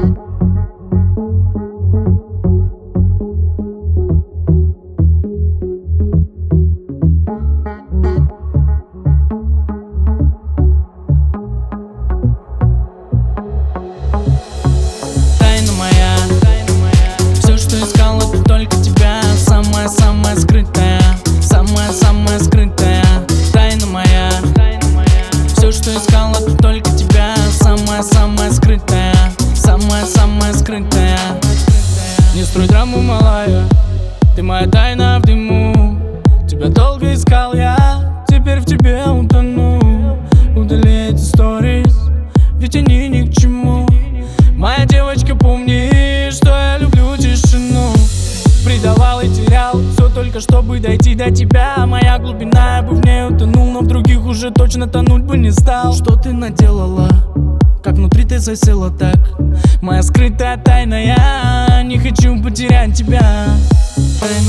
Тайна моя, все, что искал, это только тебя. Самая-самая скрытая, самая-самая скрытая. Тайна моя, все, что искал, это только тебя. Самая-самая скрытая, самая-самая скрытая. Не строй драму, малая, ты моя тайна в дыму. Тебя долго искал я, теперь в тебе утону. Удали эти сторис, ведь они ни к чему. Моя девочка, помни, что я люблю тишину. Предавал и терял все только чтобы дойти до тебя. Моя глубина, я бы в ней утонул, но в других уже точно тонуть бы не стал. Что ты наделала? Как внутри ты засела так? Моя скрытая тайна, я не хочу потерять тебя. Тайна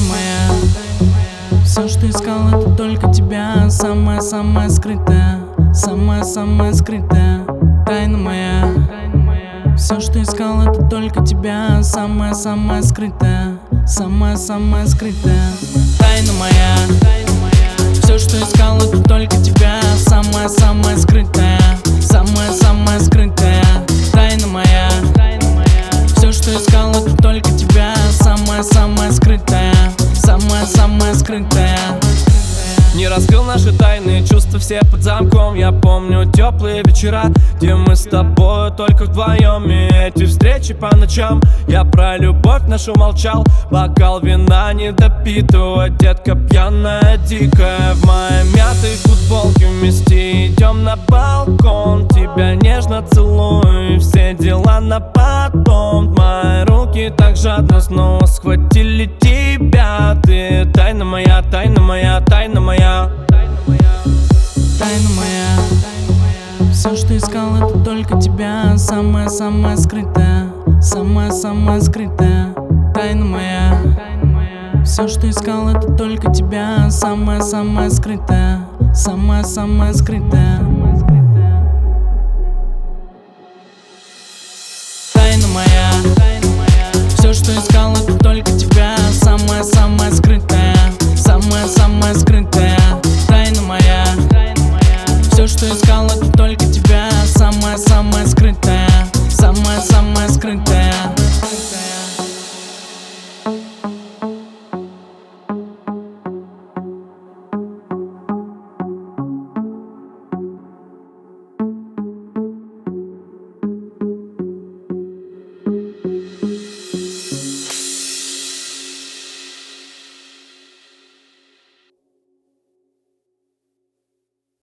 моя, все, что искал, это только тебя. Самая-самая скрытая, самая-самая скрытая. Тайна моя, все, что искал, это только тебя. Самая-самая скрытая, самая-самая скрытая. Тайна моя, все, что искал, это только тебя. Самая-самая скрытая, самая-самая скрытая. Тайна моя, все, что искал, это только тебя. Самая-самая скрытая, самая-самая скрытая. Не раскрыл наши тайные чувства все под замком. Я помню теплые вечера, где мы с тобой только вдвоем. И эти встречи по ночам, я про любовь нашу молчал. Бокал вина не допитывая, детка пьяная, дикая. В моей мятой футболке вместе идем на балкон. Тебя нежно целую, все дела на потом. Мои руки так жадно снова схватили тебя. Ты тайна моя, тайна моя, тайна моя. Тайна моя, все, что искал, это только тебя. Самая-самая скрытая, самая-самая скрытая. Тайна моя, все, что искал, это только тебя. Самая-самая скрытая, самая-самая скрытая. Тайна моя, все, что искал, это только тебя. Самая-самая скрытая, самая-самая скрытая. Тайна моя, все, что искал, это